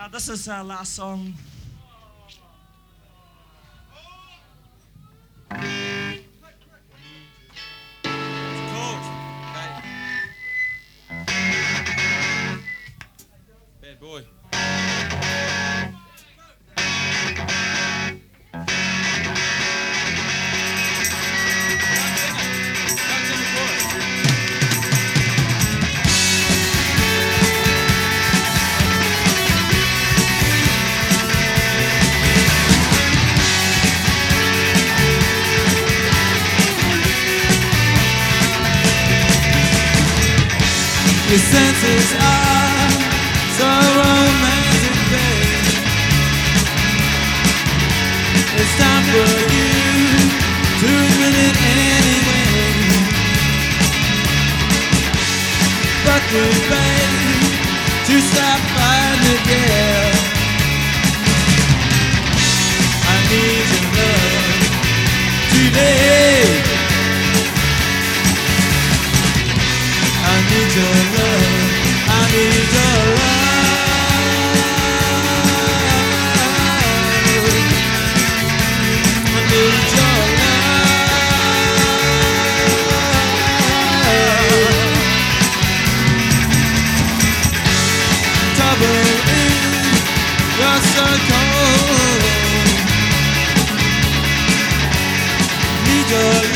This is our last song. It's called Bad Boy. Your senses are so romantic, babe. It's time for you to admit it anyway. But we're babe to stop fighting again. I need your love today. I need your love, I need your love. I need your love. Trouble in your circle. Need your love.